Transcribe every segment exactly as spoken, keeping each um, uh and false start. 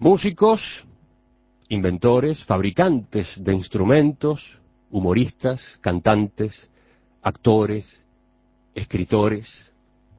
Músicos, inventores, fabricantes de instrumentos, humoristas, cantantes, actores, escritores.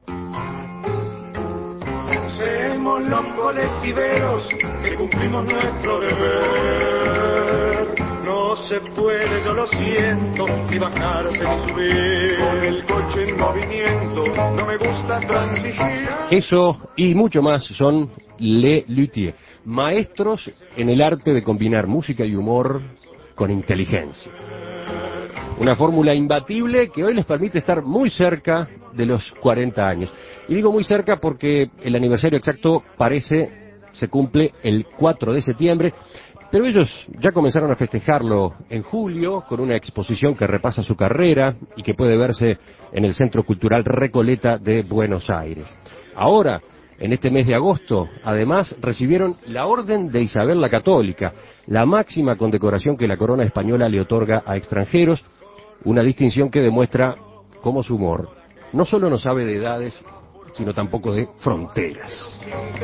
Somos los colectiveros que cumplimos nuestro deber. No se puede, yo lo siento, ni bajarse ni subir. Con el coche en movimiento, no me gusta transigir. Eso y mucho más son Les Luthiers, maestros en el arte de combinar música y humor con inteligencia. Una fórmula imbatible que hoy les permite estar muy cerca de los cuarenta años. Y digo muy cerca porque el aniversario exacto parece se cumple el cuatro de septiembre, pero ellos ya comenzaron a festejarlo en julio con una exposición que repasa su carrera y que puede verse en el Centro Cultural Recoleta de Buenos Aires. Ahora, en este mes de agosto, además, recibieron la Orden de Isabel la Católica, la máxima condecoración que la corona española le otorga a extranjeros, una distinción que demuestra cómo su humor no solo no sabe de edades, sino tampoco de fronteras.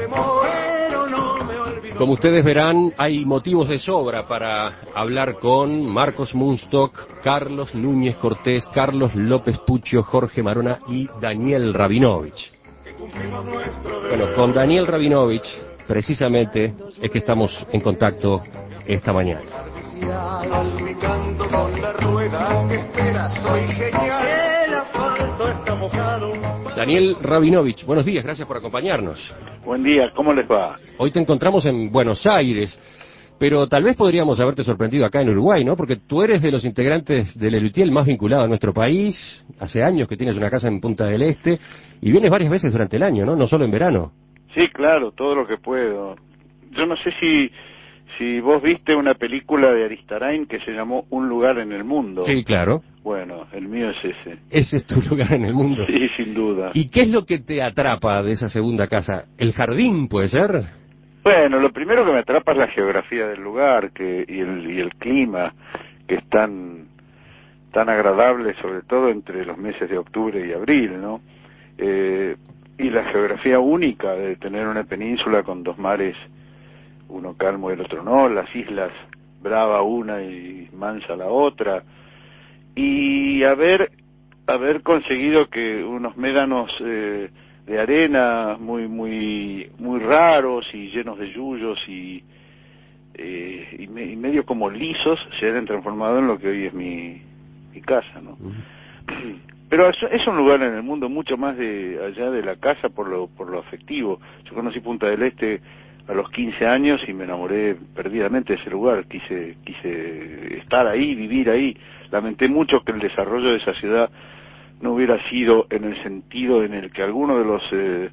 Como ustedes verán, hay motivos de sobra para hablar con Marcos Munstock, Carlos Núñez Cortés, Carlos López Puccio, Jorge Marona y Daniel Rabinovich. Bueno, con Daniel Rabinovich, precisamente, es que estamos en contacto esta mañana. Salpicando con la rueda que espera, soy genial. El asfalto está mojado. Daniel Rabinovich, buenos días, gracias por acompañarnos. Buen día, ¿cómo les va? Hoy te encontramos en Buenos Aires, pero tal vez podríamos haberte sorprendido acá en Uruguay, ¿no? Porque tú eres de los integrantes del Les Luthiers más vinculado a nuestro país, hace años que tienes una casa en Punta del Este, y vienes varias veces durante el año, ¿no? No solo en verano. Sí, claro, todo lo que puedo. Yo no sé si si vos viste una película de Aristarain que se llamó Un lugar en el mundo. Sí, claro. Bueno, el mío es ese. Ese es tu lugar en el mundo. Sí, sin duda. ¿Y qué es lo que te atrapa de esa segunda casa? ¿El jardín, puede ser? Bueno, lo primero que me atrapa es la geografía del lugar que y el, y el clima, que es tan, tan agradable, sobre todo entre los meses de octubre y abril, ¿no? Eh, y la geografía única de tener una península con dos mares, uno calmo y el otro no, las islas Brava una y Mansa la otra, y haber haber conseguido que unos médanos eh, de arena muy muy muy raros y llenos de yuyos y eh, y, me, y medio como lisos se hayan transformado en lo que hoy es mi mi casa, ¿no? Uh-huh. Pero es, es un lugar en el mundo mucho más de allá de la casa por lo por lo afectivo. Yo conocí Punta del Este a los quince años y me enamoré perdidamente de ese lugar, quise quise estar ahí, vivir ahí. Lamenté mucho que el desarrollo de esa ciudad no hubiera sido en el sentido en el que algunos de los eh,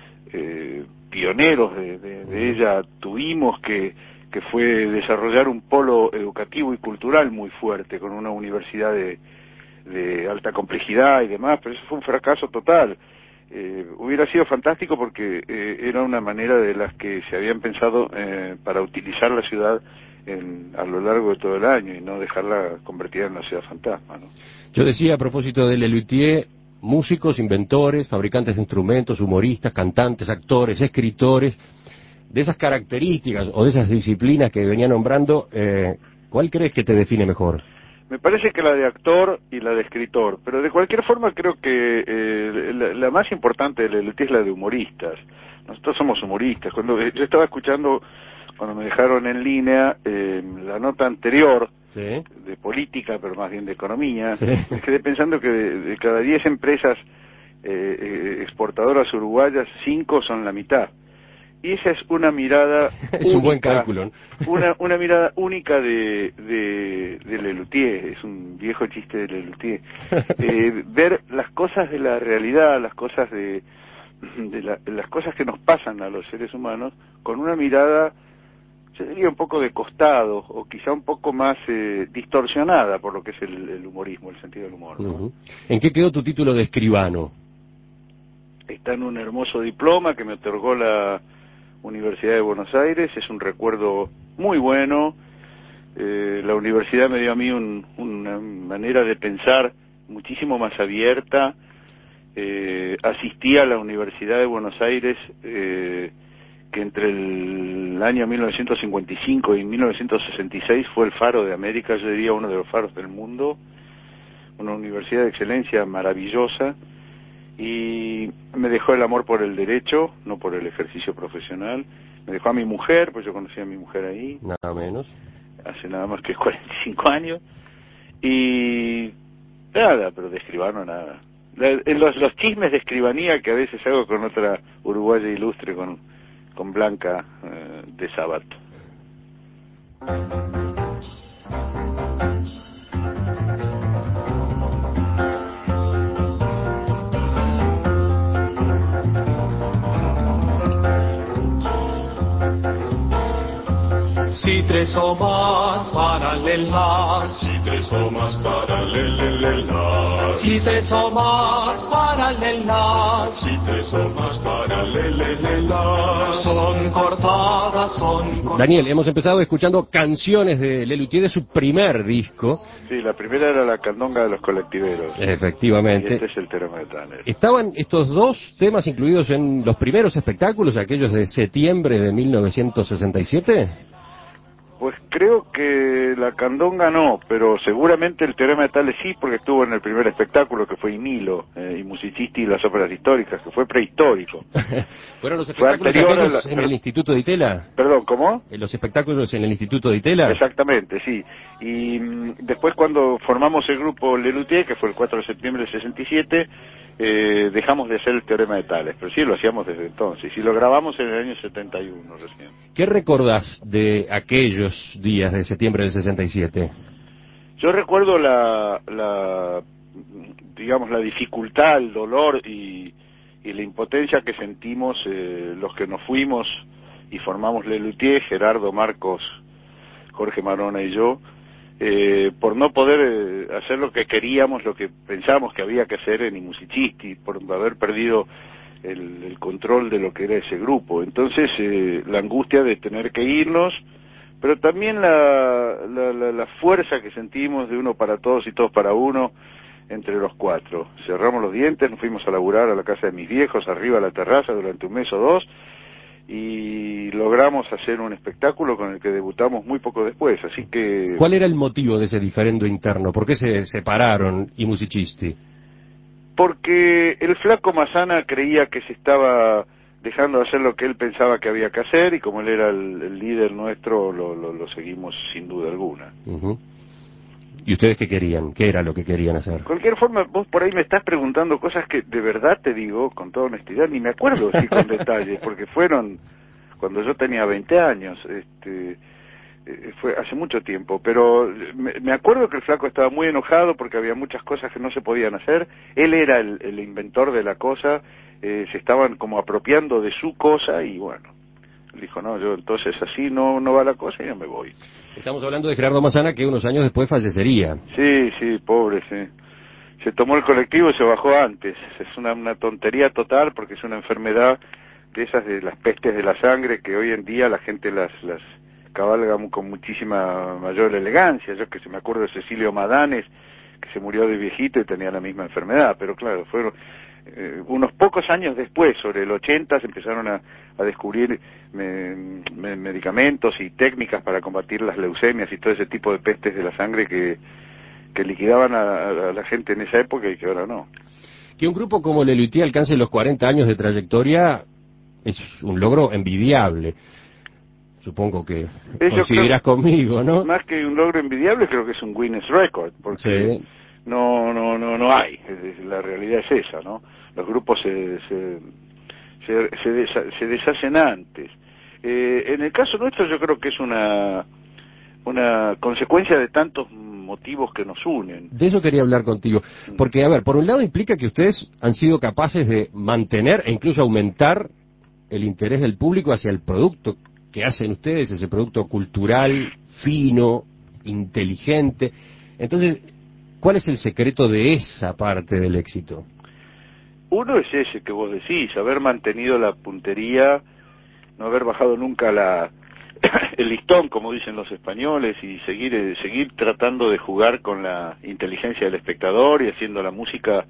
eh, pioneros de, de, de ella tuvimos, que, que fue desarrollar un polo educativo y cultural muy fuerte, con una universidad de, de alta complejidad y demás, pero eso fue un fracaso total. Eh, hubiera sido fantástico porque eh, era una manera de las que se habían pensado eh, para utilizar la ciudad en, a lo largo de todo el año y no dejarla convertida en una ciudad fantasma, ¿no? Yo decía a propósito de Les Luthiers, músicos, inventores, fabricantes de instrumentos, humoristas, cantantes, actores, escritores, de esas características o de esas disciplinas que venía nombrando, eh, ¿cuál crees que te define mejor? Me parece que la de actor y la de escritor, pero de cualquier forma creo que eh, la, la más importante de Les Luthiers es la de humoristas. Nosotros somos humoristas. Cuando eh, yo estaba escuchando, cuando me dejaron en línea, eh, la nota anterior, ¿sí?, de política, pero más bien de economía, ¿sí?, me quedé pensando que de, de cada diez empresas eh, eh, exportadoras uruguayas, cinco son la mitad. Y esa es una mirada es única, un buen cálculo, ¿no? una, una mirada única de, de, de Les Luthiers, es un viejo chiste de Les Luthiers. Eh, ver las cosas de la realidad, las cosas de, de la, las cosas que nos pasan a los seres humanos, con una mirada, yo diría, un poco de costado, o quizá un poco más eh, distorsionada por lo que es el, el humorismo, el sentido del humor, ¿no? Uh-huh. ¿En qué quedó tu título de escribano? Está en un hermoso diploma que me otorgó la Universidad de Buenos Aires, es un recuerdo muy bueno. Eh, la universidad me dio a mí un, una manera de pensar muchísimo más abierta. Eh, asistí a la Universidad de Buenos Aires, eh, que entre el el año mil novecientos cincuenta y cinco y mil novecientos sesenta y seis fue el faro de América, yo diría uno de los faros del mundo, una universidad de excelencia maravillosa, y me dejó el amor por el derecho, no por el ejercicio profesional. Me dejó a mi mujer, pues yo conocí a mi mujer ahí. Nada menos. Hace nada más que cuarenta y cinco años. Y nada, pero de escribano nada. En los, los chismes de escribanía que a veces hago con otra uruguaya ilustre, con, con Blanca eh, de Sabato. Si tres o más paralelas, si tres o más paralelas, si tres o más paralelas, si tres o más paralelas, son cortadas, son cortadas. Daniel, hemos empezado escuchando canciones de Lelutier de su primer disco. Sí, la primera era la candonga de los colectiveros. Efectivamente. Y este es el Teorema de Tanner. ¿Estaban estos dos temas incluidos en los primeros espectáculos, aquellos de septiembre de mil novecientos sesenta y siete? Pues creo que la candonga no, pero seguramente el Teorema de Tales sí, porque estuvo en el primer espectáculo que fue Inilo, eh, y Musicisti y las óperas históricas, que fue prehistórico. ¿Fueron los espectáculos aquellos la... en el Instituto de Itela? Perdón, ¿cómo? ¿Los espectáculos en el Instituto de Itela? Exactamente, sí. Y mm, después cuando formamos el grupo Lelutier, que fue el cuatro de septiembre del sesenta y siete, eh, dejamos de hacer el Teorema de Tales, pero sí lo hacíamos desde entonces, y lo grabamos en el año setenta y uno recién. ¿Qué recordás de aquellos días de septiembre del sesenta y siete? Yo recuerdo la, la digamos, la dificultad, el dolor y, y la impotencia que sentimos eh, los que nos fuimos y formamos Lelutier, Gerardo, Marcos, Jorge Marona y yo, eh, por no poder eh, hacer lo que queríamos, lo que pensábamos que había que hacer en I Musicisti, por haber perdido el, el control de lo que era ese grupo. Entonces, eh, la angustia de tener que irnos, pero también la, la, la, la fuerza que sentimos de uno para todos y todos para uno entre los cuatro. Cerramos los dientes, nos fuimos a laburar a la casa de mis viejos, arriba a la terraza durante un mes o dos, y logramos hacer un espectáculo con el que debutamos muy poco después, así que... ¿Cuál era el motivo de ese diferendo interno? ¿Por qué se separaron I Musicisti? Porque el flaco Massana creía que se estaba dejando de hacer lo que él pensaba que había que hacer, y como él era el, el líder nuestro, lo, lo, lo seguimos sin duda alguna. Uh-huh. ¿Y ustedes qué querían? ¿Qué era lo que querían hacer? De cualquier forma, vos por ahí me estás preguntando cosas que de verdad te digo, con toda honestidad, ni me acuerdo sí con detalles, porque fueron cuando yo tenía veinte años, este, eh, fue hace mucho tiempo, pero me, me acuerdo que el flaco estaba muy enojado porque había muchas cosas que no se podían hacer, él era el, el inventor de la cosa, eh, se estaban como apropiando de su cosa, y bueno, dijo, no, yo entonces así no, no va la cosa y yo me voy. Estamos hablando de Gerardo Massana, que unos años después fallecería. Sí, sí, pobre, sí. Se tomó el colectivo y se bajó antes. Es una, una tontería total, porque es una enfermedad de esas de las pestes de la sangre que hoy en día la gente las las cabalga con muchísima mayor elegancia. Yo que se me acuerdo de Cecilio Madanes, que se murió de viejito y tenía la misma enfermedad, pero claro, fueron eh, unos pocos años después, sobre el ochenta, se empezaron a, a descubrir me, me, medicamentos y técnicas para combatir las leucemias y todo ese tipo de pestes de la sangre que, que liquidaban a, a la gente en esa época y que ahora no. Que un grupo como Lelutier alcance los cuarenta años de trayectoria es un logro envidiable. Supongo que Eso coincidirás creo, conmigo, ¿no? Más que un logro envidiable, creo que es un Guinness Record, porque sí. no no no no hay, la realidad es esa, ¿no? Los grupos se se se, se, desha, se deshacen antes. Eh, en el caso nuestro yo creo que es una una consecuencia de tantos motivos que nos unen. De eso quería hablar contigo, porque a ver, por un lado implica que ustedes han sido capaces de mantener e incluso aumentar el interés del público hacia el producto que hacen ustedes, ese producto cultural, fino, inteligente. Entonces, ¿cuál es el secreto de esa parte del éxito? Uno es ese que vos decís, haber mantenido la puntería, no haber bajado nunca la el listón, como dicen los españoles, y seguir eh, seguir tratando de jugar con la inteligencia del espectador y haciendo la música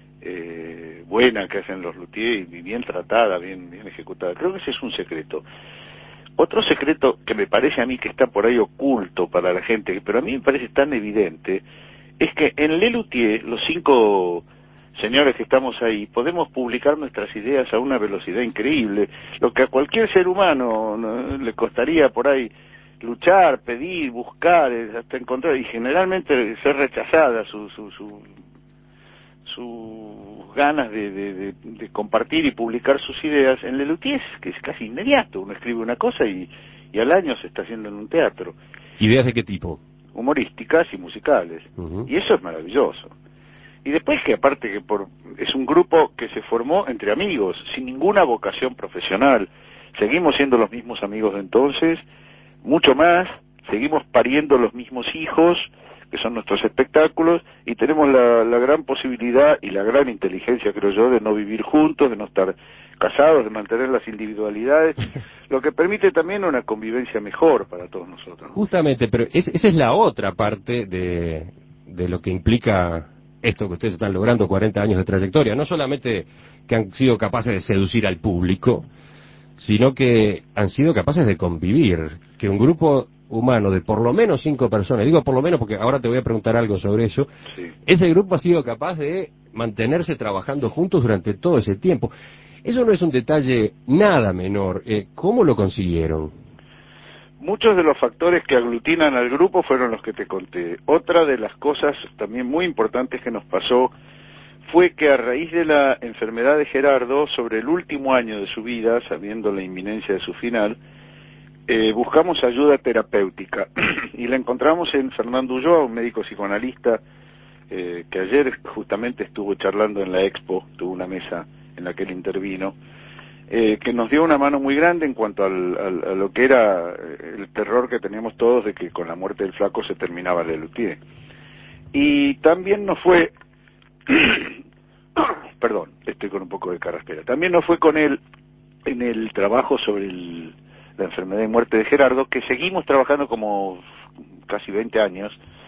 eh, buena que hacen los luthiers y bien tratada, bien bien ejecutada. Creo que ese es un secreto. Otro secreto que me parece a mí que está por ahí oculto para la gente, pero a mí me parece tan evidente, es que en Lelutier, los cinco señores que estamos ahí, podemos publicar nuestras ideas a una velocidad increíble, lo que a cualquier ser humano ¿no? le costaría por ahí luchar, pedir, buscar, hasta encontrar, y generalmente ser rechazada su, su, su, sus ganas de, de, de, de compartir y publicar sus ideas. En Lelutier es que es casi inmediato, uno escribe una cosa y, y al año se está haciendo en un teatro. ¿Ideas de qué tipo? Humorísticas y musicales, uh-huh. Y eso es maravilloso. Y después que aparte que por es un grupo que se formó entre amigos, sin ninguna vocación profesional, seguimos siendo los mismos amigos de entonces, mucho más, seguimos pariendo los mismos hijos, que son nuestros espectáculos, y tenemos la, la gran posibilidad y la gran inteligencia, creo yo, de no vivir juntos, de no estar casados, de mantener las individualidades, lo que permite también una convivencia mejor para todos nosotros. Justamente, pero es, esa es la otra parte de, de lo que implica esto que ustedes están logrando, cuarenta años de trayectoria. No solamente que han sido capaces de seducir al público, sino que han sido capaces de convivir, que un grupo humano de por lo menos cinco personas, digo por lo menos porque ahora te voy a preguntar algo sobre eso, sí. Ese grupo ha sido capaz de mantenerse trabajando juntos durante todo ese tiempo. Eso no es un detalle nada menor. Eh, ¿Cómo lo consiguieron? Muchos de los factores que aglutinan al grupo fueron los que te conté. Otra de las cosas también muy importantes que nos pasó fue que a raíz de la enfermedad de Gerardo, sobre el último año de su vida, sabiendo la inminencia de su final, eh, buscamos ayuda terapéutica y la encontramos en Fernando Ulloa, un médico psicoanalista eh, que ayer justamente estuvo charlando en la Expo, tuvo una mesa en la que él intervino, eh, que nos dio una mano muy grande en cuanto al, al, a lo que era el terror que teníamos todos de que con la muerte del flaco se terminaba Lelutier. Y también nos fue, perdón, estoy con un poco de carraspera, también nos fue con él en el trabajo sobre el, la enfermedad y muerte de Gerardo, que seguimos trabajando como casi veinte años,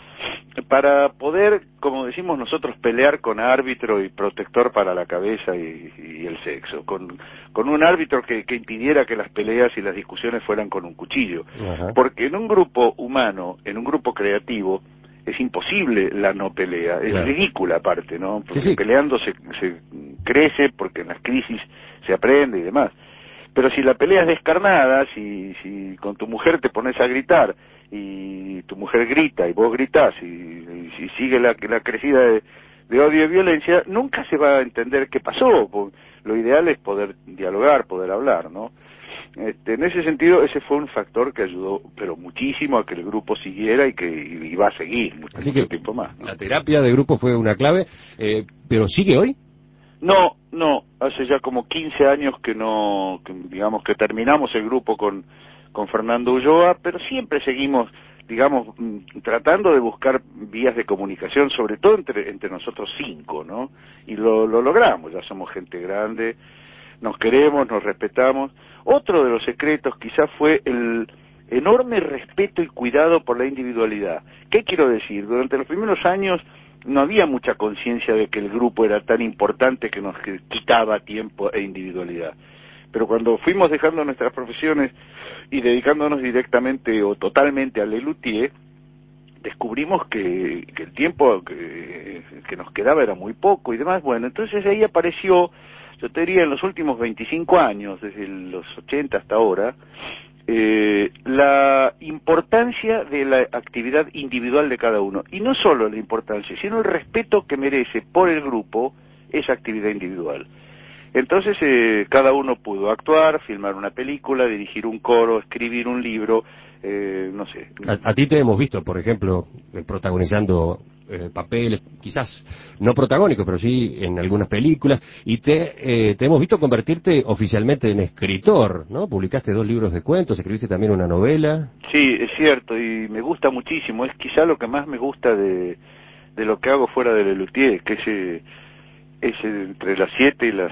para poder, como decimos nosotros, pelear con árbitro y protector para la cabeza y, y el sexo, con, con un árbitro que, que impidiera que las peleas y las discusiones fueran con un cuchillo. Ajá. Porque en un grupo humano, en un grupo creativo, es imposible la no pelea, es claro. Ridícula aparte, ¿no? Porque sí, sí. Peleando se, se crece, porque en las crisis se aprende y demás. Pero si la pelea es descarnada, si, si con tu mujer te pones a gritar y tu mujer grita y vos gritás y, y si sigue la, la crecida de, de odio y violencia, nunca se va a entender qué pasó. Lo ideal es poder dialogar, poder hablar, ¿no? Este, en ese sentido, ese fue un factor que ayudó, pero muchísimo, a que el grupo siguiera y que y va a seguir mucho, Así mucho que tiempo más, ¿no? La terapia de grupo fue una clave, eh, pero ¿sigue hoy? No, no, hace ya como quince años que no, que, digamos que terminamos el grupo con, con Fernando Ulloa, pero siempre seguimos, digamos, tratando de buscar vías de comunicación, sobre todo entre, entre nosotros cinco, ¿no? Y lo, lo logramos, ya somos gente grande, nos queremos, nos respetamos. Otro de los secretos quizás fue el enorme respeto y cuidado por la individualidad. ¿Qué quiero decir? Durante los primeros años no había mucha conciencia de que el grupo era tan importante que nos quitaba tiempo e individualidad. Pero cuando fuimos dejando nuestras profesiones y dedicándonos directamente o totalmente a Lelutier, descubrimos que, que el tiempo que, que nos quedaba era muy poco y demás. Bueno, entonces ahí apareció, yo te diría en los últimos veinticinco años, desde los ochenta hasta ahora, Eh, la importancia de la actividad individual de cada uno, y no solo la importancia, sino el respeto que merece por el grupo esa actividad individual. Entonces eh, cada uno pudo actuar, filmar una película, dirigir un coro, escribir un libro, eh, no sé. A, a ti te hemos visto, por ejemplo, eh, protagonizando eh, papeles, quizás no protagónicos, pero sí en algunas películas, y te, eh, te hemos visto convertirte oficialmente en escritor, ¿no? Publicaste dos libros de cuentos, escribiste también una novela. Sí, es cierto, y me gusta muchísimo, es quizá lo que más me gusta de, de lo que hago fuera de Lelutier, que es, eh, es entre las siete y las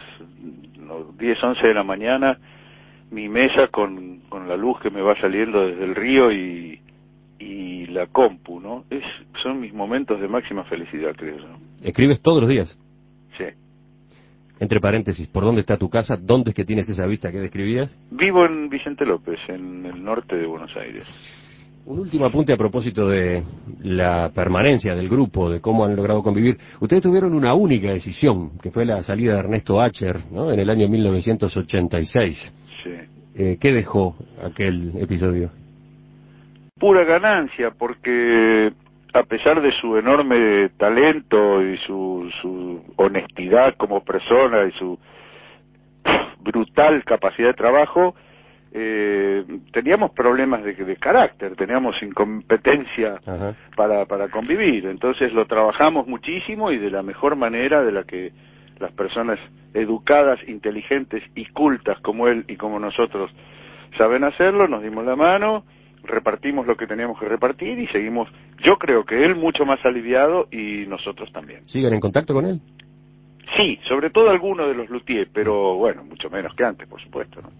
diez, once de la mañana, mi mesa con, con la luz que me va saliendo desde el río y, y la compu, ¿no? Es, son mis momentos de máxima felicidad, creo yo. ¿Escribes todos los días? Sí. Entre paréntesis, ¿por dónde está tu casa? ¿Dónde es que tienes esa vista que describías? Vivo en Vicente López, en el norte de Buenos Aires. Un último apunte a propósito de la permanencia del grupo, de cómo han logrado convivir. Ustedes tuvieron una única decisión, que fue la salida de Ernesto Acher, ¿no?, en el año mil novecientos ochenta y seis. Sí. Eh, ¿Qué dejó aquel episodio? Pura ganancia, porque a pesar de su enorme talento y su, su honestidad como persona y su brutal capacidad de trabajo, eh, teníamos problemas de, de carácter, teníamos incompetencia para, para convivir. Entonces lo trabajamos muchísimo y de la mejor manera de la que las personas educadas, inteligentes y cultas como él y como nosotros saben hacerlo. Nos dimos la mano, repartimos lo que teníamos que repartir y seguimos, yo creo que él mucho más aliviado y nosotros también. ¿Siguen en contacto con él? Sí, sobre todo algunos de los luthiers, pero bueno, mucho menos que antes, por supuesto, ¿no?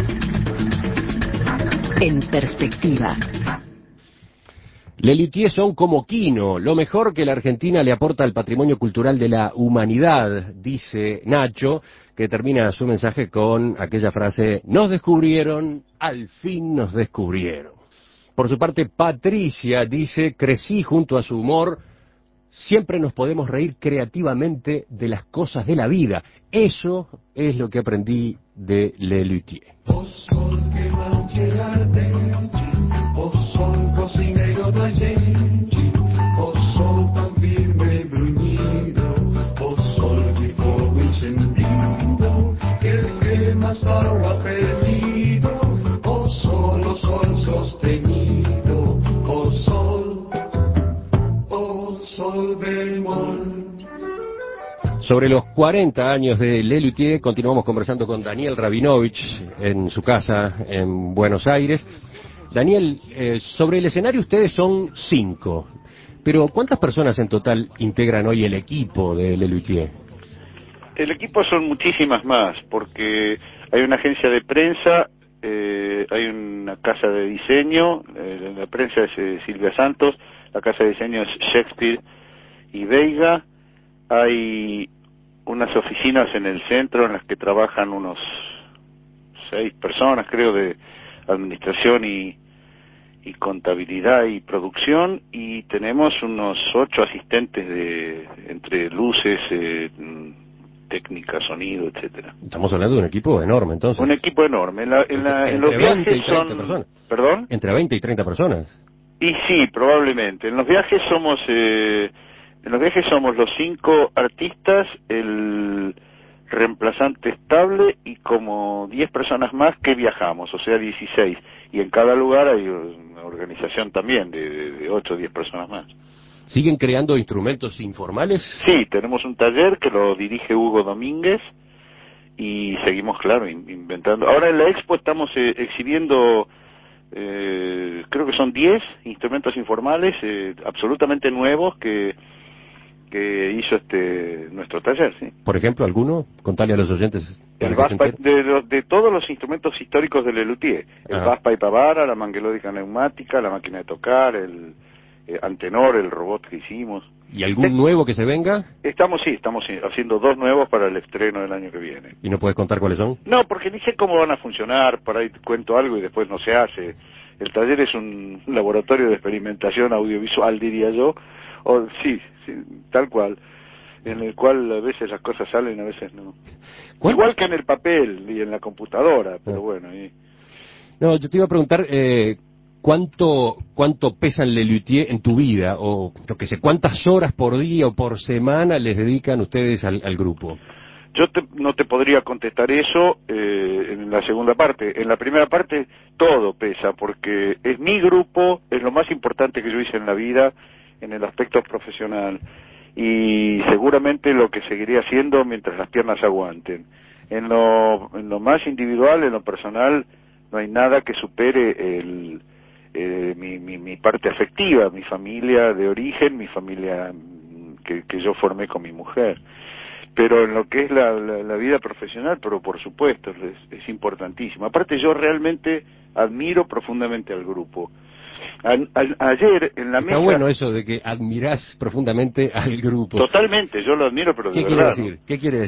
En perspectiva. Les luthiers son como Quino, lo mejor que la Argentina le aporta al patrimonio cultural de la humanidad, dice Nacho, que termina su mensaje con aquella frase: nos descubrieron, al fin nos descubrieron. Por su parte, Patricia dice: crecí junto a su humor, siempre nos podemos reír creativamente de las cosas de la vida. Eso es lo que aprendí de Les luthiers. O sol que manche ardente, o sol cocinero da gente, o sol tan firme y bruñido, o sol de fuego encendido, que el que más agua ha perdido, o sol, o sol sostenido, o sol, o sol bemol. Sobre los cuarenta años de Les luthiers, continuamos conversando con Daniel Rabinovich en su casa en Buenos Aires. Daniel, eh, sobre el escenario ustedes son cinco, pero ¿cuántas personas en total integran hoy el equipo de Les luthiers? El equipo son muchísimas más, porque hay una agencia de prensa, eh, hay una casa de diseño, eh, la prensa es eh, Silvia Santos, la casa de diseño es Shakespeare y Veiga, hay unas oficinas en el centro en las que trabajan unos seis personas, creo, de administración y, y contabilidad y producción, y tenemos unos ocho asistentes de entre luces, eh, técnica, sonido, etcétera. Estamos hablando de un equipo enorme, entonces. Un equipo enorme. En, la, en, la, en los viajes son... personas. ¿Perdón? Entre veinte y treinta personas. Y sí, probablemente. En los viajes somos... Eh, En los viajes somos los cinco artistas, el reemplazante estable y como diez personas más que viajamos, o sea, dieciséis. Y en cada lugar hay una organización también de, de, de ocho o diez personas más. ¿Siguen creando instrumentos informales? Sí, tenemos un taller que lo dirige Hugo Domínguez y seguimos, claro, in, inventando. Ahora en la expo estamos eh, exhibiendo... Eh, creo que son diez instrumentos informales eh, absolutamente nuevos que... que hizo este nuestro taller, ¿sí? Por ejemplo, ¿alguno? Contale a los oyentes. El bass pipe, de, de, de todos los instrumentos históricos de Les luthiers, el bass pipe a vara, la manguelódica neumática, la máquina de tocar, el eh, antenor, el robot que hicimos. ¿Y algún eh, nuevo que se venga? Estamos, sí, estamos haciendo dos nuevos para el estreno del año que viene. ¿Y no puedes contar cuáles son? No, porque ni sé cómo van a funcionar, por ahí cuento algo y después no se hace. El taller es un laboratorio de experimentación audiovisual, diría yo, o sí, sí, tal cual, en el cual a veces las cosas salen, a veces no. ¿Cuál? Igual que en el papel y en la computadora, pero ah. bueno. Y... No, yo te iba a preguntar, eh, ¿cuánto cuánto pesan Les luthiers en tu vida? O, yo qué sé, ¿cuántas horas por día o por semana les dedican ustedes al, al grupo? Yo te, no te podría contestar eso eh, en la segunda parte. En la primera parte todo pesa, porque es mi grupo, es lo más importante que yo hice en la vida, en el aspecto profesional, y seguramente lo que seguiré haciendo mientras las piernas aguanten. En lo, en lo más individual, en lo personal, no hay nada que supere el, eh, mi, mi, mi parte afectiva, mi familia de origen, mi familia que, que yo formé con mi mujer. Pero en lo que es la, la, la vida profesional, pero por supuesto, es, es importantísimo. Aparte, yo realmente admiro profundamente al grupo. A, a, ayer en la Está mesa... Está bueno eso de que admirás profundamente al grupo. Totalmente, yo lo admiro, pero de ¿Qué verdad. Quiere decir? ¿no? ¿Qué quiere decir?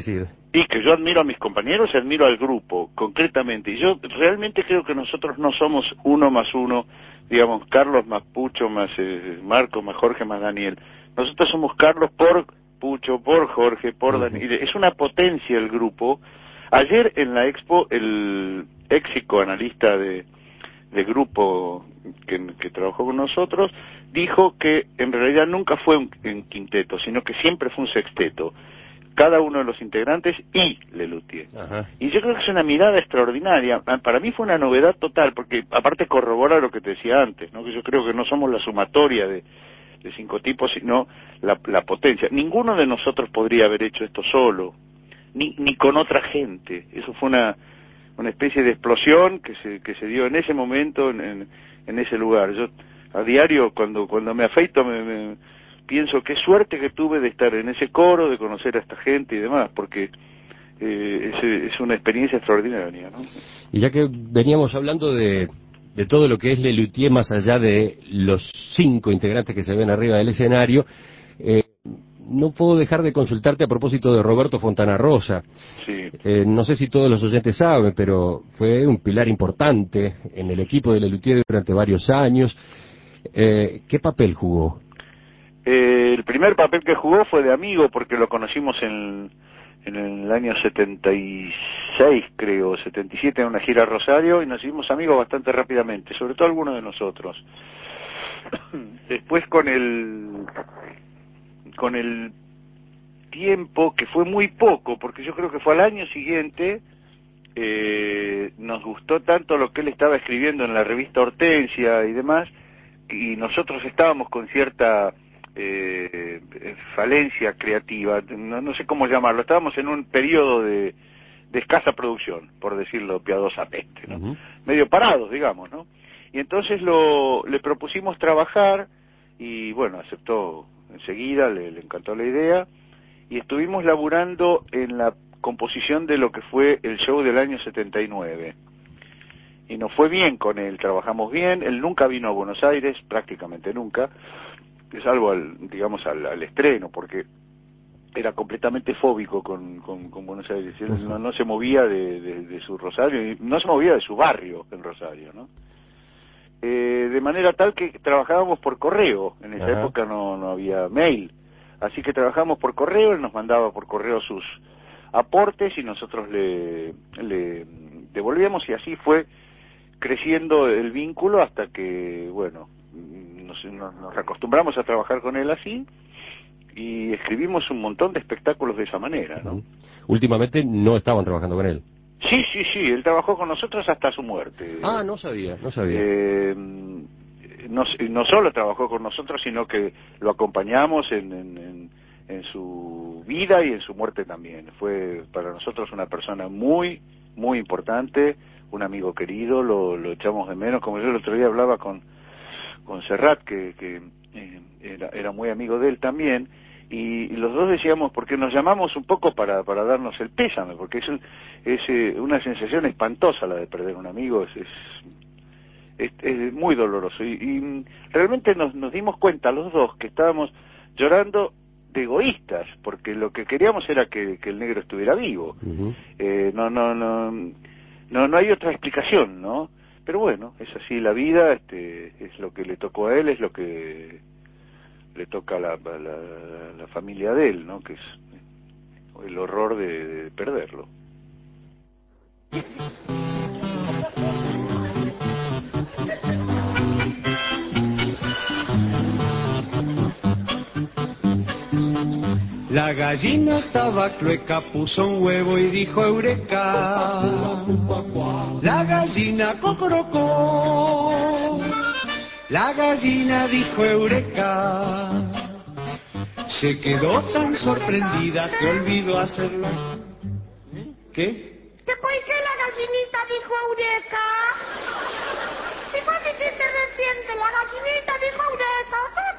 Y que yo admiro a mis compañeros y admiro al grupo, concretamente. Y yo realmente creo que nosotros no somos uno más uno, digamos, Carlos más Pucho, más eh, Marco, más Jorge, más Daniel. Nosotros somos Carlos por Pucho, por Jorge, por uh-huh. Daniel. Es una potencia el grupo. Ayer en la expo, el ex psicoanalista de, de grupo que, que trabajó con nosotros, dijo que en realidad nunca fue un, un quinteto, sino que siempre fue un sexteto. Cada uno de los integrantes y Lelutier. Ajá. Y yo creo que es una mirada extraordinaria. Para mí fue una novedad total, porque aparte corrobora lo que te decía antes, ¿no? Que yo creo que no somos la sumatoria de, de cinco tipos, sino la, la potencia. Ninguno de nosotros podría haber hecho esto solo, ni, ni con otra gente. Eso fue una, una especie de explosión que se, que se dio en ese momento, en, en, en ese lugar. Yo a diario, cuando, cuando me afeito, me... me pienso qué suerte que tuve de estar en ese coro, de conocer a esta gente y demás, porque eh, es, es una experiencia extraordinaria, ¿no? Y ya que veníamos hablando de, de todo lo que es Lelutier, más allá de los cinco integrantes que se ven arriba del escenario, eh, no puedo dejar de consultarte a propósito de Roberto Fontana Rosa. Sí. Eh, no sé si todos los oyentes saben, pero fue un pilar importante en el equipo de Lelutier durante varios años. Eh, ¿Qué papel jugó? Eh, el primer papel que jugó fue de amigo, porque lo conocimos en, en el año setenta y seis, creo, setenta y siete, en una gira a Rosario, y nos hicimos amigos bastante rápidamente, sobre todo algunos de nosotros. Después con el con el tiempo, que fue muy poco, porque yo creo que fue al año siguiente, eh, nos gustó tanto lo que él estaba escribiendo en la revista Hortensia y demás, y nosotros estábamos con cierta Eh, falencia creativa, no, no sé cómo llamarlo, estábamos en un periodo de, de escasa producción, por decirlo piadosamente, ¿no? Uh-huh. Medio parados, digamos, ¿no? Y entonces lo, le propusimos trabajar, y bueno, aceptó enseguida, le, le encantó la idea, y estuvimos laburando en la composición de lo que fue el show del año setenta y nueve. Y nos fue bien con él, trabajamos bien, él nunca vino a Buenos Aires, prácticamente nunca, salvo al, digamos, al, al estreno, porque era completamente fóbico con, con, con Buenos Aires. Él uh-huh. no, no se movía de, de, de su Rosario, no se movía de su barrio en Rosario, ¿no? Eh, de manera tal que trabajábamos por correo. En esa uh-huh. época no, no había mail, así que trabajábamos por correo. Él nos mandaba por correo sus aportes y nosotros le, le devolvíamos, y así fue creciendo el vínculo hasta que, bueno, Nos, nos, nos acostumbramos a trabajar con él así, y escribimos un montón de espectáculos de esa manera, ¿no? Uh-huh. Últimamente no estaban trabajando con él. Sí, sí, sí, él trabajó con nosotros hasta su muerte. Ah, no sabía, no sabía. Eh, no, no solo trabajó con nosotros, sino que lo acompañamos en, en, en, en su vida y en su muerte también. Fue para nosotros una persona muy, muy importante, un amigo querido, lo, lo echamos de menos. Como yo el otro día hablaba con con Serrat, que, que eh, era, era muy amigo de él también, y, y los dos decíamos, porque nos llamamos un poco para, para darnos el pésame, porque es, es eh, una sensación espantosa la de perder un amigo, es, es, es, es muy doloroso, y, y realmente nos, nos dimos cuenta los dos que estábamos llorando de egoístas, porque lo que queríamos era que, que el negro estuviera vivo. Uh-huh. eh, no, no, no, no, no hay otra explicación, ¿no? Pero bueno, es así la vida, este, es lo que le tocó a él, es lo que le toca a la, a la, a la familia de él, ¿no? Que es el horror de, de perderlo. La gallina estaba clueca, puso un huevo y dijo eureka. La gallina cocorocó. La gallina dijo eureka. Se quedó tan sorprendida que olvidó hacerlo. ¿Qué? ¿Te fue que la gallinita dijo eureka? Si vos dijiste recién que la gallinita dijo eureka,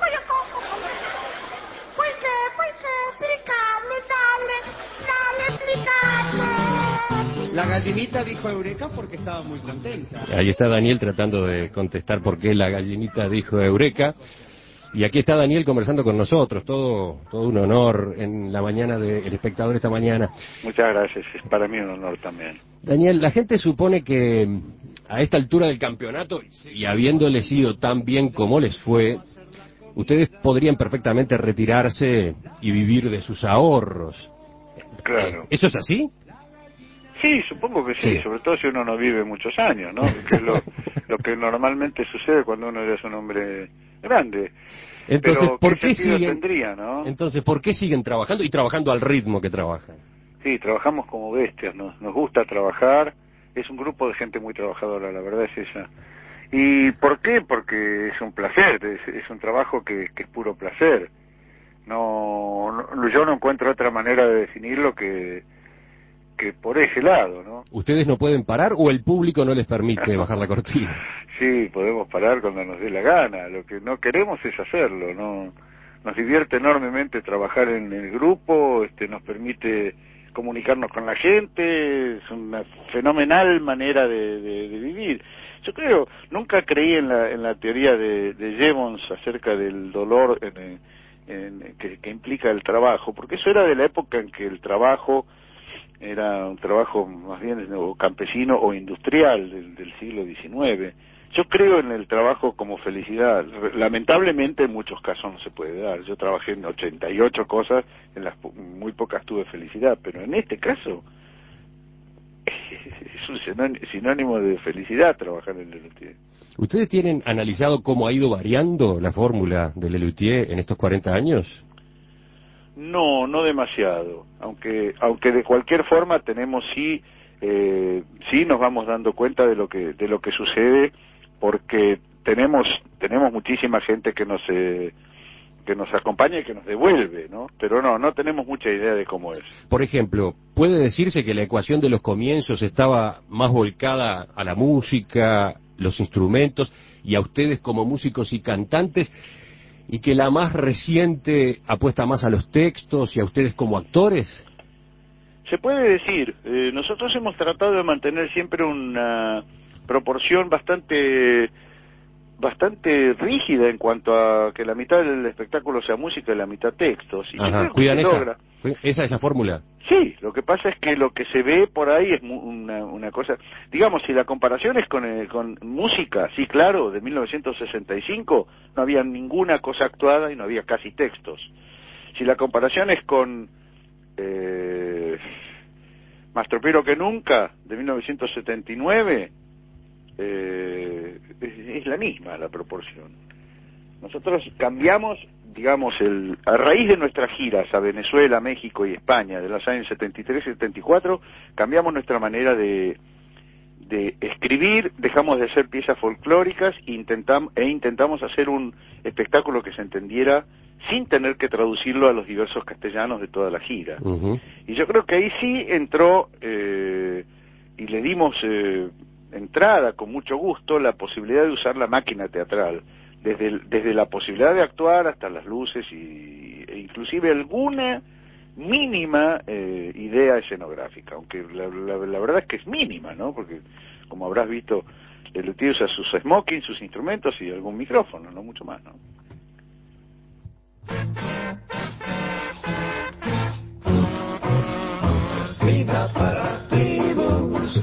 pues que, pues que, explícame, dale, dale, explícame. La gallinita dijo eureka porque estaba muy contenta. Ahí está Daniel tratando de contestar por qué la gallinita dijo eureka. Y aquí está Daniel conversando con nosotros, todo todo un honor en la mañana del Espectador esta mañana. Muchas gracias, es para mí un honor también. Daniel, la gente supone que a esta altura del campeonato, y habiéndoles ido tan bien como les fue, ustedes podrían perfectamente retirarse y vivir de sus ahorros. Claro. ¿Eso es así? Sí, supongo que sí, Sí. sobre todo si uno no vive muchos años, ¿no? Que es lo, lo que normalmente sucede cuando uno ya es un hombre grande. Entonces, Pero, ¿por qué sentido siguen? tendría, ¿no? Entonces, ¿por qué siguen trabajando y trabajando al ritmo que trabajan? Sí, trabajamos como bestias, nos, nos gusta trabajar, es un grupo de gente muy trabajadora, la verdad es esa. ¿Y por qué? Porque es un placer, es, es un trabajo que, que es puro placer. No, no, yo no encuentro otra manera de definirlo que, que por ese lado, ¿no? ¿Ustedes no pueden parar o el público no les permite bajar la cortina? Sí, podemos parar cuando nos dé la gana, lo que no queremos es hacerlo, ¿no? Nos divierte enormemente trabajar en el grupo, este, nos permite comunicarnos con la gente, es una fenomenal manera de, de, de vivir. Yo creo, nunca creí en la, en la teoría de, de Jevons acerca del dolor en, en, que, que implica el trabajo, porque eso era de la época en que el trabajo era un trabajo más bien o campesino o industrial del, del siglo diecinueve. Yo creo en el trabajo como felicidad. Lamentablemente en muchos casos no se puede dar. Yo trabajé en ochenta y ocho cosas, en las muy pocas tuve felicidad, pero en este caso es un sinónimo de felicidad trabajar en Lelutier. ¿Ustedes tienen analizado cómo ha ido variando la fórmula de Lelutier en estos cuarenta años? No, no demasiado, aunque aunque de cualquier forma tenemos sí eh, sí nos vamos dando cuenta de lo que de lo que sucede, porque tenemos tenemos muchísima gente que nos eh, que nos acompaña y que nos devuelve, ¿no? Pero no, no tenemos mucha idea de cómo es. Por ejemplo, ¿puede decirse que la ecuación de los comienzos estaba más volcada a la música, los instrumentos y a ustedes como músicos y cantantes, y que la más reciente apuesta más a los textos y a ustedes como actores? Se puede decir, eh, nosotros hemos tratado de mantener siempre una proporción bastante bastante rígida en cuanto a que la mitad del espectáculo sea música y la mitad textos. Y yo Ajá, creo que cuidan se esa. logra. Esa es la fórmula. Sí, lo que pasa es que lo que se ve por ahí es mu- una, una cosa, digamos, si la comparación es con, eh, con música, sí, claro, de mil novecientos sesenta y cinco no había ninguna cosa actuada y no había casi textos. Si la comparación es con eh, Más tropero que nunca, de mil novecientos setenta y nueve, eh, es, es la misma la proporción. Nosotros cambiamos, digamos, el, a raíz de nuestras giras a Venezuela, México y España de los años setenta y tres y setenta y cuatro, cambiamos nuestra manera de, de escribir, dejamos de hacer piezas folclóricas e, intentam, e intentamos hacer un espectáculo que se entendiera sin tener que traducirlo a los diversos castellanos de toda la gira. Uh-huh. Y yo creo que ahí sí entró eh, y le dimos eh, entrada con mucho gusto la posibilidad de usar la máquina teatral. Desde, el, desde la posibilidad de actuar hasta las luces y, e inclusive alguna mínima eh, idea escenográfica, aunque la, la, la verdad es que es mínima, ¿no? Porque como habrás visto, el tío usa sus smokings, sus instrumentos y algún micrófono, no mucho más, ¿no? Vida para tribus,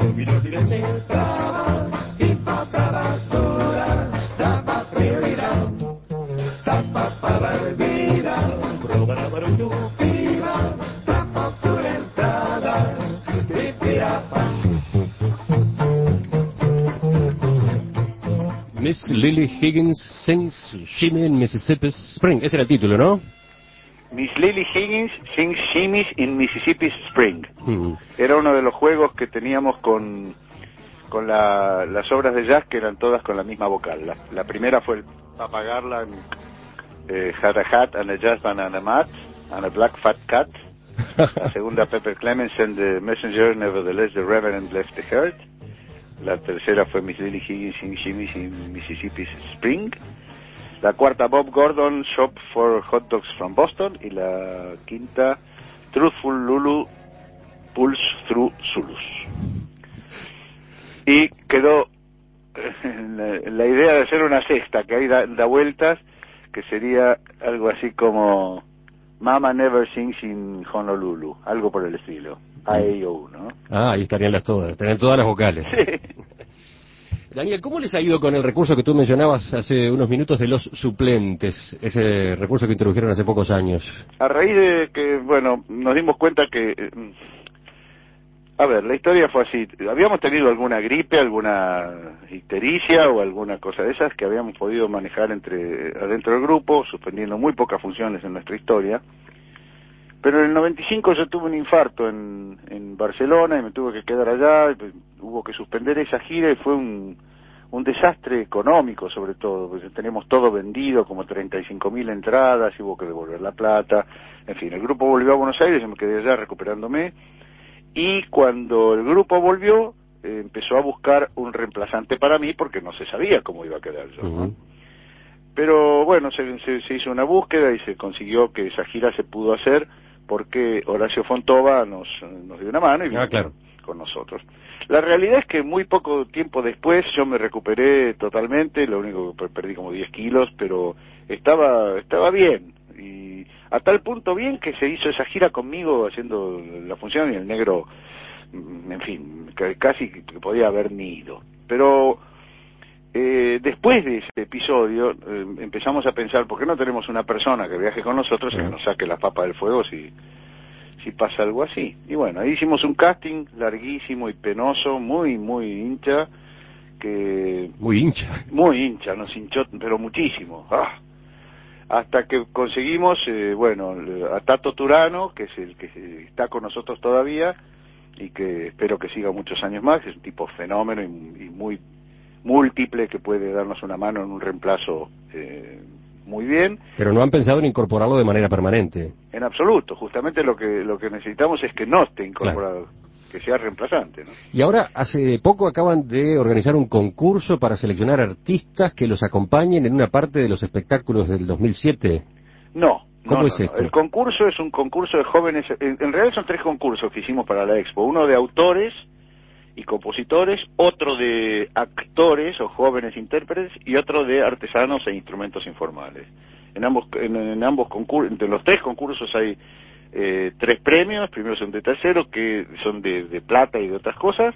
Miss Lily Higgins sings Shimmy in Mississippi Spring. Ese era el título, ¿no? Miss Lily Higgins sings Shimmies in Mississippi Spring. Mm. Era uno de los juegos que teníamos con, con la, las obras de jazz, que eran todas con la misma vocal. La, la primera fue el Papa Garland, eh, Had a Hat and a Jazz Band and a Mat and a Black Fat Cat. La segunda, Pepper Clemens and the Messenger, Nevertheless the Reverend Left the Heart. La tercera fue Miss Lily Higgins sings Shimmies in Mississippi Spring. La cuarta, Bob Gordon, Shop for Hot Dogs from Boston. Y la quinta, Truthful Lulu, Pulse Through Zulus. Y quedó eh, la, la idea de hacer una sexta, que ahí da, da vueltas, que sería algo así como Mama Never Sings in Honolulu, algo por el estilo, A, E, I, O, U, ¿no? Ah, ahí estarían las todas, estarían todas las vocales. Sí. Daniel, ¿cómo les ha ido con el recurso que tú mencionabas hace unos minutos de los suplentes, ese recurso que introdujeron hace pocos años? A raíz de que, bueno, nos dimos cuenta que, eh, a ver, la historia fue así, habíamos tenido alguna gripe, alguna ictericia o alguna cosa de esas que habíamos podido manejar entre adentro del grupo, suspendiendo muy pocas funciones en nuestra historia, pero en el noventa y cinco yo tuve un infarto en, en Barcelona y me tuve que quedar allá, y pues, hubo que suspender esa gira y fue un, un desastre económico sobre todo, porque teníamos todo vendido, como treinta y cinco mil entradas, y hubo que devolver la plata, en fin, el grupo volvió a Buenos Aires, yo me quedé allá recuperándome, y cuando el grupo volvió, eh, empezó a buscar un reemplazante para mí, porque no se sabía cómo iba a quedar yo, ¿no? Uh-huh. Pero bueno, se, se, se hizo una búsqueda y se consiguió que esa gira se pudo hacer, porque Horacio Fontova nos, nos dio una mano y vino Ah, claro. con nosotros. La realidad es que muy poco tiempo después yo me recuperé totalmente, lo único que perdí como diez kilos, pero estaba estaba bien, y a tal punto bien que se hizo esa gira conmigo haciendo la función, y el negro, en fin, casi que podía haber ni ido. Pero eh, después de ese episodio eh, empezamos a pensar, ¿por qué no tenemos una persona que viaje con nosotros y que nos saque la papa del fuego si si pasa algo así? Y bueno, ahí hicimos un casting larguísimo y penoso, muy, muy hincha, que... Muy hincha. Muy hincha, nos hinchó, pero muchísimo. ¡Ah! Hasta que conseguimos, eh, bueno, a Tato Turano, que es el que está con nosotros todavía, y que espero que siga muchos años más, es un tipo fenómeno y, y muy múltiple, que puede darnos una mano en un reemplazo eh, muy bien. Pero no han pensado en incorporarlo de manera permanente. En absoluto, justamente lo que lo que necesitamos es que no esté incorporado, claro, que sea reemplazante, ¿no? Y ahora, hace poco acaban de organizar un concurso para seleccionar artistas que los acompañen en una parte de los espectáculos del dos mil siete. No. ¿Cómo no, es no, esto? No. El concurso es un concurso de jóvenes, en, en realidad son tres concursos que hicimos para la Expo, uno de autores y compositores, otro de actores o jóvenes intérpretes y otro de artesanos e instrumentos informales. En ambos en, en ambos concursos, entre los tres concursos hay eh, tres premios, primero, segundo y tercero, que son de, de plata y de otras cosas,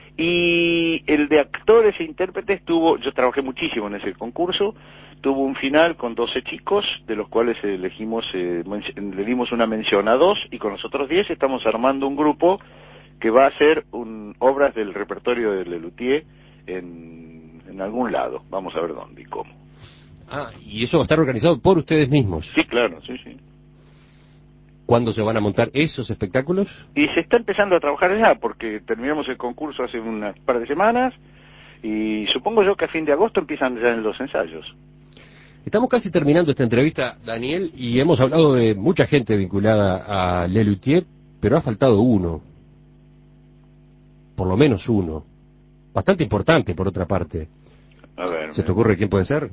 y el de actores e intérpretes tuvo, yo trabajé muchísimo en ese concurso, tuvo un final con doce chicos, de los cuales elegimos, eh, le dimos una mención a dos, y con los otros diez estamos armando un grupo que va a hacer un, obras del repertorio de Lelutier en, en algún lado. Vamos a ver dónde y cómo. Ah, y eso va a estar organizado por ustedes mismos. Sí, claro, sí, sí. ¿Cuándo se van a montar esos espectáculos? Y se está empezando a trabajar ya, porque terminamos el concurso hace unas par de semanas, y supongo yo que a fin de agosto empiezan ya los ensayos. Estamos casi terminando esta entrevista, Daniel, y hemos hablado de mucha gente vinculada a Lelutier, pero ha faltado uno. Por lo menos uno. Bastante importante, por otra parte. A ver, ¿Se me... te ocurre quién puede ser?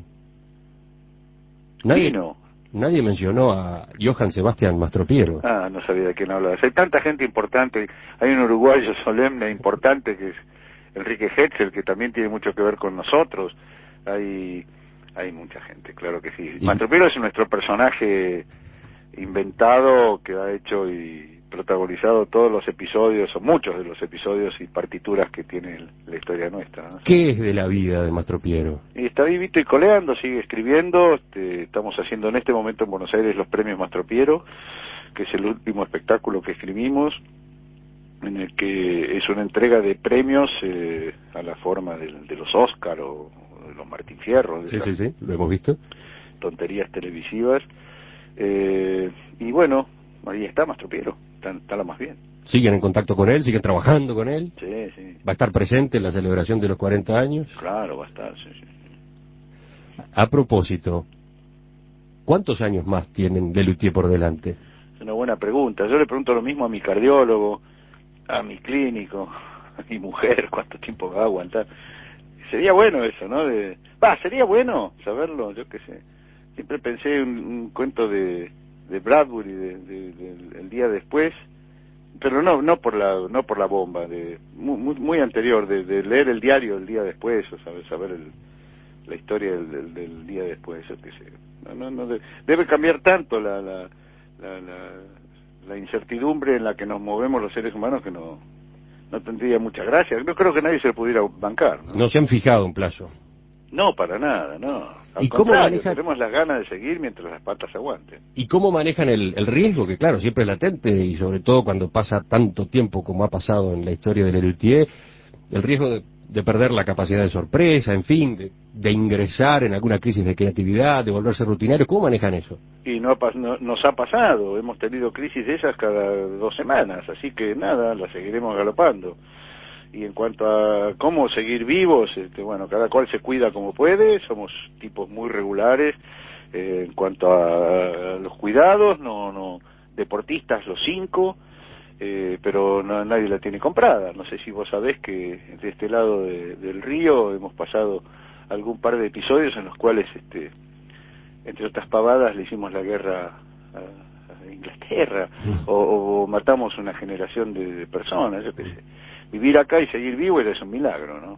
Nadie, Vino. Nadie mencionó a Johann Sebastian Mastropiero. Ah, no sabía de quién hablabas. Hay tanta gente importante. Hay un uruguayo solemne importante que es Enrique Hetzel, que también tiene mucho que ver con nosotros. Hay hay mucha gente, claro que sí. Y... Mastropiero es nuestro personaje inventado que ha hecho y protagonizado todos los episodios, o muchos de los episodios y partituras que tiene la historia nuestra, ¿no? ¿Qué es de la vida de Mastropiero? Y está vivito y coleando, sigue escribiendo. Este, estamos haciendo en este momento en Buenos Aires los premios Mastropiero, que es el último espectáculo que escribimos, en el que es una entrega de premios eh, a la forma de, de los Oscar o, o de los Martín Fierro, de sí, sí, sí, lo hemos visto. Tonterías televisivas. Eh, y bueno, ahí está Mastropiero, está, está lo más bien. ¿Siguen en contacto con él? ¿Siguen trabajando con él? Sí, sí. ¿Va a estar presente en la celebración de los cuarenta años? Claro, va a estar, sí, sí. A propósito, ¿cuántos años más tienen Lelutier por delante? Es una buena pregunta. Yo le pregunto lo mismo a mi cardiólogo, a mi clínico, a mi mujer, cuánto tiempo va a aguantar. Sería bueno eso, ¿no? De... Va, sería bueno saberlo, yo qué sé. Siempre pensé un, un cuento de, de Bradbury, de, de, de, el día después, pero no no por la no por la bomba, de muy, muy anterior, de, de leer el diario el día después, o saber, saber el, la historia del, del, del día después, yo qué sé. No, no, no de, debe cambiar tanto la, la, la, la, la incertidumbre en la que nos movemos los seres humanos que no, no tendría mucha gracia. No creo que nadie se lo pudiera bancar, ¿no? No se han fijado un plazo. No, para nada, no. Al ¿Y cómo contrario, maneja- tenemos las ganas de seguir mientras las patas aguanten. ¿Y cómo manejan el, el riesgo? Que claro, siempre es latente, y sobre todo cuando pasa tanto tiempo como ha pasado en la historia del Lelutier, el riesgo de, de perder la capacidad de sorpresa, en fin, de, de ingresar en alguna crisis de creatividad, de volverse rutinario. ¿Cómo manejan eso? Y no, ha pas- no- nos ha pasado, hemos tenido crisis de esas cada dos semanas, así que nada, las seguiremos galopando. Y en cuanto a cómo seguir vivos, este, bueno, cada cual se cuida como puede, somos tipos muy regulares. Eh, en cuanto a, a los cuidados, no, no, deportistas los cinco, eh, pero no, nadie la tiene comprada. No sé si vos sabés que de este lado de, del río hemos pasado algún par de episodios en los cuales, este, entre otras pavadas, le hicimos la guerra a, a Inglaterra, o, o matamos una generación de, de personas, yo qué sé. Vivir acá y seguir vivo es un milagro, ¿no?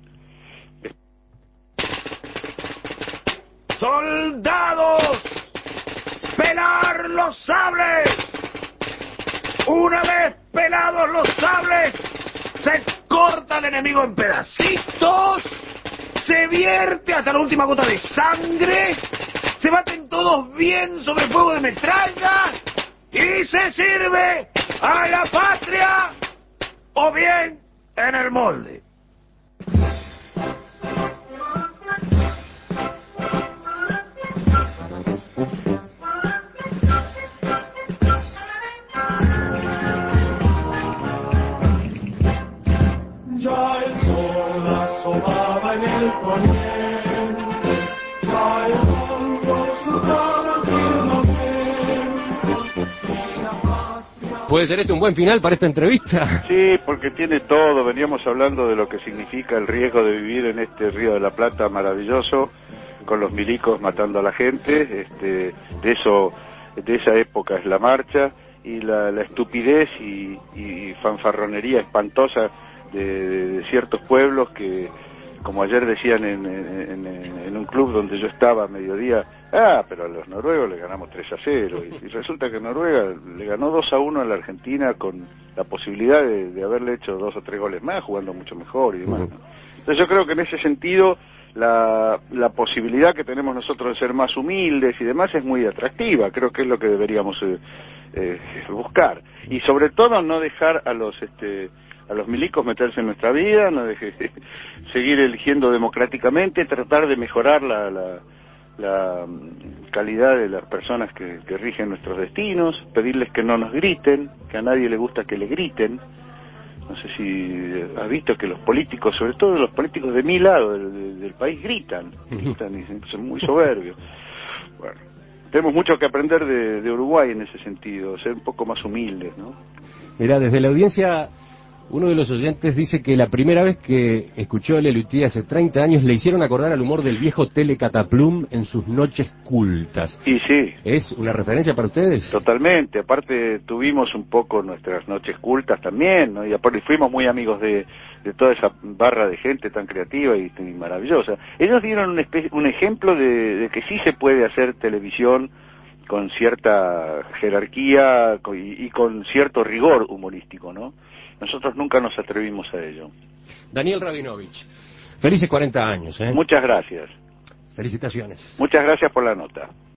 ¡Soldados! ¡Pelar los sables! Una vez pelados los sables, se corta al enemigo en pedacitos, se vierte hasta la última gota de sangre, se baten todos bien sobre el fuego de metralla y se sirve a la patria o bien en el molde. Ya el sol asomaba en el poniente, ya el mundo sudaba al firmamento, y la patria... ¿Puede ser este un buen final para esta entrevista? Sí, porque tiene todo. Veníamos hablando de lo que significa el riesgo de vivir en este Río de la Plata maravilloso, con los milicos matando a la gente. Este, de eso, de esa época es la marcha, y la, la estupidez y, y fanfarronería espantosa de, de, de ciertos pueblos que, como ayer decían en, en, en, en un club donde yo estaba a mediodía, ah, pero a los noruegos le ganamos tres a cero, y, y resulta que Noruega le ganó dos a uno a la Argentina con la posibilidad de, de haberle hecho dos o tres goles más, jugando mucho mejor y demás, ¿no? Entonces yo creo que en ese sentido la, la posibilidad que tenemos nosotros de ser más humildes y demás es muy atractiva. Creo que es lo que deberíamos eh, eh, buscar, y sobre todo no dejar a los este a los milicos meterse en nuestra vida, no deje, seguir eligiendo democráticamente, tratar de mejorar la, la, la calidad de las personas que, que rigen nuestros destinos, pedirles que no nos griten, que a nadie le gusta que le griten. No sé si has visto que los políticos, sobre todo los políticos de mi lado del, del, del país, gritan, gritan y son muy soberbios. Bueno, tenemos mucho que aprender de, de Uruguay en ese sentido, ser un poco más humildes, ¿no? Mirá, desde la audiencia, uno de los oyentes dice que la primera vez que escuchó a Lelutier hace treinta años le hicieron acordar al humor del viejo Telecataplum en sus noches cultas. Y sí. ¿Es una referencia para ustedes? Totalmente, aparte tuvimos un poco nuestras noches cultas también, ¿no? Y aparte fuimos muy amigos de, de toda esa barra de gente tan creativa y, y maravillosa. Ellos dieron un, espe- un ejemplo de, de que sí se puede hacer televisión con cierta jerarquía co- y, y con cierto rigor humorístico, ¿no? Nosotros nunca nos atrevimos a ello. Daniel Rabinovich, felices cuarenta años, ¿eh? Muchas gracias. Felicitaciones. Muchas gracias por la nota.